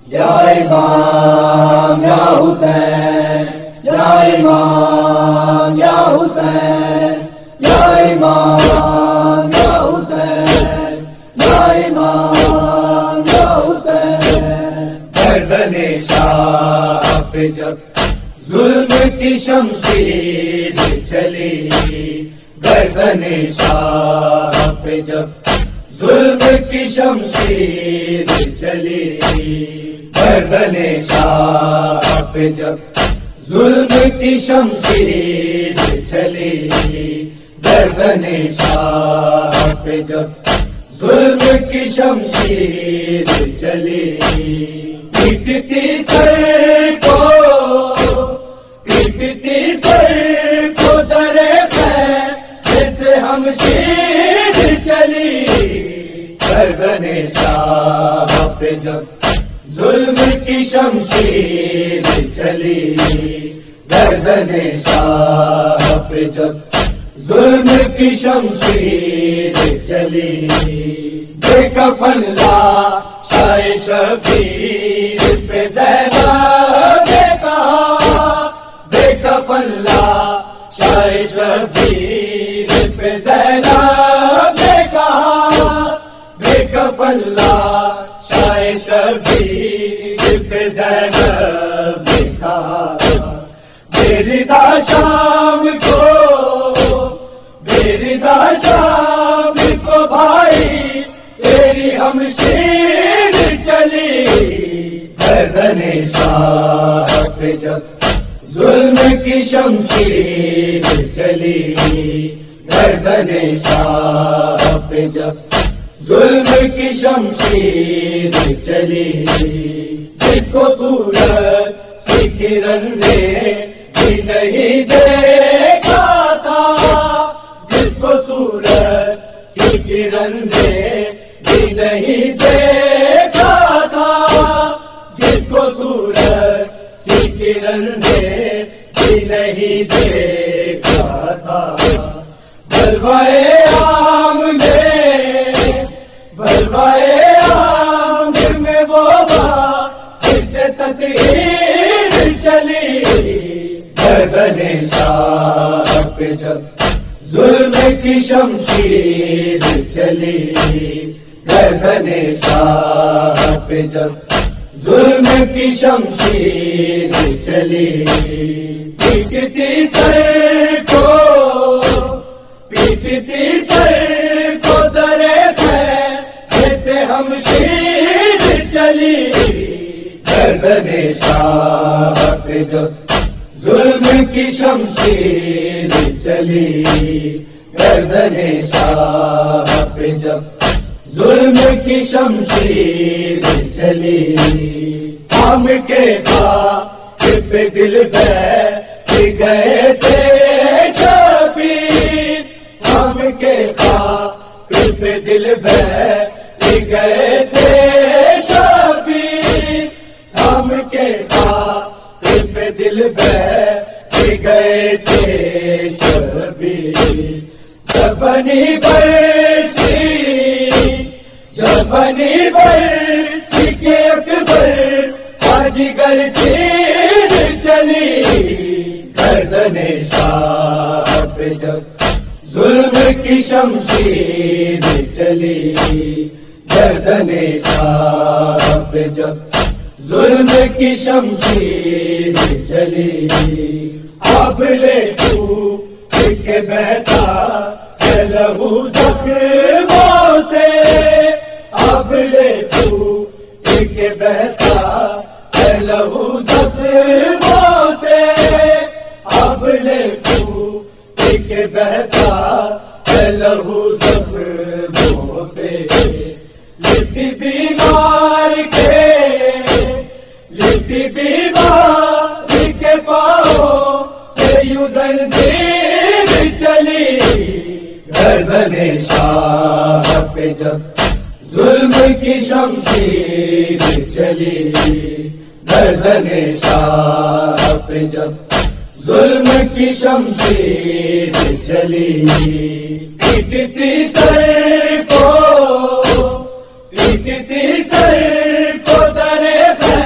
یا امام یا حسین، یا امام یا حسین، یا امام یا حسین، یا امام یا حسین۔ گردن شاہ پہ جب ظلم کی شمشیر چلی، گردن شاہ پہ جب ظلم کی شمشیر چلی، گردن شاہ پہ جب ظلم کی شمشیر چلی، گردن شاہ پہ جب ظلم کی شمشیر چلی، پیٹتی سر کو، پیٹتی سر کو درے جیسے ہم شیر چلی، گردن شاہ پہ جب ظلم کی شمشیر چلی، گردن شاہ پہ جب ظلم کی شمشیر چلی، بے کفن لاشائے شبیر پہ زینب نے کہا، بے کفن لاشائے شبیر پہ زینب نے کہا، بے کفن لاشائے شبیر پہ زینب نے کہا، میری دا شام کو، میری دا شام کو بھائی تیری ہم شیر چلی، گردن شاہ پہ جب ظلم کی شمشیر چلی، گردن شاہ پہ جب ظلم کی شمشیر چلی، جس کو سورج کی کرن نے بھی نہیں دیکھا تھا، جس کو سورج کی کرن نے بھی نہیں دیکھا تھا، جس کو سورج کی کرن نے بھی نہیں دیکھا تھا، بلوائے عام میں، بلوائے عام میں وہ بات سے تطہیر چلی، گردن شاہ پہ جب ظلم کی شمشیر چلی، گردن شاہ پہ جب ظلم کی شمشیر چلی، پیٹتی سر کو، پیٹتی سر کو درے جیسے ہم شیر چلی، گردن شاہ پہ جب ظلم کی شمشیر چلی، گردن شاہ پہ جب ظلم کی شمشیر چلی، ہم کے خاک پہ دل بیٹھ گئے تھے شبیر، ہم کے خاک پہ دل بیٹھ گئے تھے شبیر، ہم کے خاک پہ دل بیٹھ گئے تھے شبیر، جب بنی برسی، جب بنی برسی کے اکبر باجیگر چیر چلی، گردن شاہ پہ جب ظلم کی شمشیر چلی، گردن شاہ پہ جب ظلم کی شمشیر چلی، اب لے ٹوٹ کے بہتا ہے لہو زخموں سے، اب لے ٹوٹ کے بہتا ہے لہو زخموں سے، اب لے ٹوٹ کے بہتا ہے لہو زخموں سے، لٹی بیمار کے، لٹی بیمار کے پاؤں سے یوں زنجیر چلی، گردن شاہ پہ جب ظلم کی شمشیر چلی، گردن شاہ پہ جب ظلم کی شمشیر چلی، پیٹتی سر کو، پیٹتی سر کو درے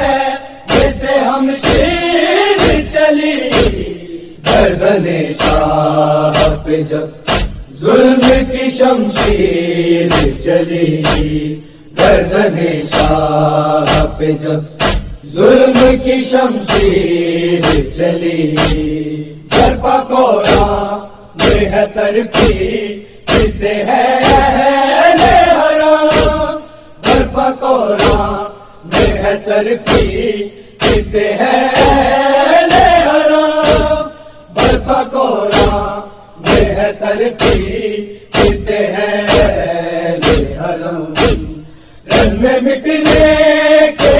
پہ جب ظلم کی شمشیر چلی، گردن شاہ پہ جب ظلم کی شمشیر چلی، برپا کو بے حسر کی کسے ہے اہل حرام، برپا کو بے حسر کی کسے ہے اہل حرام، برپا کو بے حسر کی کسے ہے اہل حرام، رن میں مٹنے کے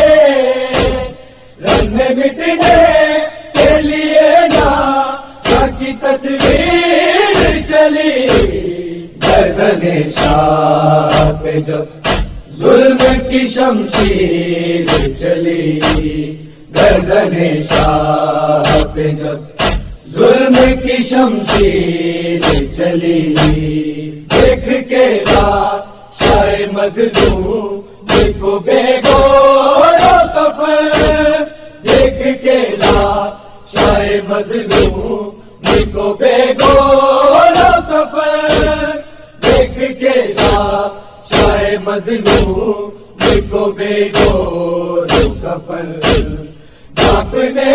رن میں مٹنے کے لیے نا کی تصویر چلی، گردن شاہ پہ جب ظلم کی شمشیر چلی، گردن شاہ پہ جب ظلم کی شمشیر چلی، دیکھ کے شاہ مظلوم دیکھو بے گور و کفن، دیکھ کے شاہ مظلوم دیکھو بے گور و کفن، دیکھ کے شاہ مظلوم دیکھو بے گور و کفن، ڈھانپنے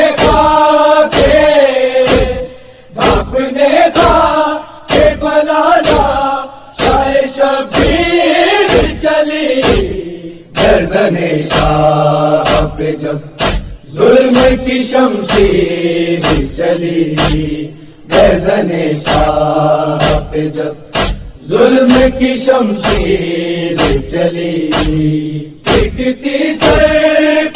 کا کہ بلالا شاہ شبیر چلی، گردن شاہ پہ جب ظلم کی شمشیر چلی، گردن شاہ پہ جب ظلم کی شمشیر چلی، پیٹتی سر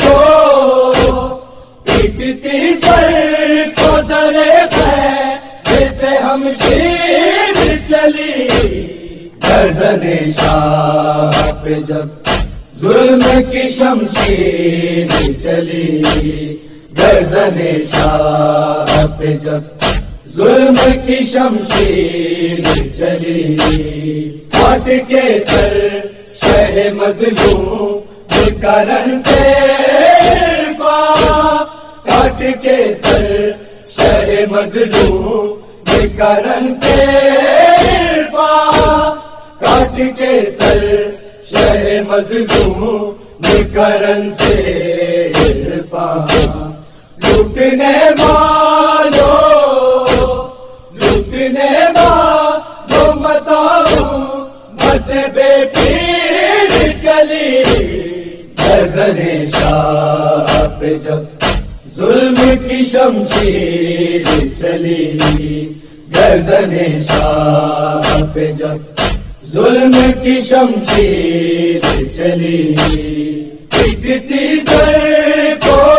کو درے جیسے ہم شیر چلی، گردن شاہ پہ جب ظلم کی شمشیر چلی، گردن شاہ پہ جب ظلم کی شمشیر چلی، کاٹ کے سر شہ مظلوم کرن سے کاٹ کے سر شہ مظلوم کرن سے کاٹ کے سر شہ مظلوم کرن سے لوٹنے والو بتاؤ مت بے پیر چلی، گردن شاہ پہ جب ظلم کی شمشیر چلی، گردن شاہ پہ جب ظلم کی شمشیر چلی، پیٹتی سر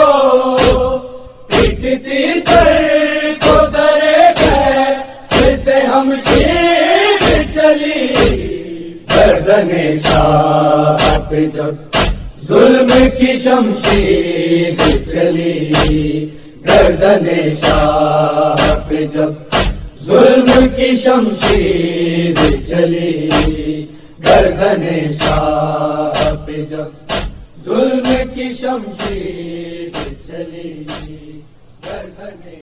کو درے جیسے ہم شیر چلی، گردن شاہ پہ جب ظلم کی شمشیر چلی، گردن شاہ پہ جب ظلم کی شمشیر چلی، گردن شاہ پہ جب ظلم کی شمشیر چلی، گردن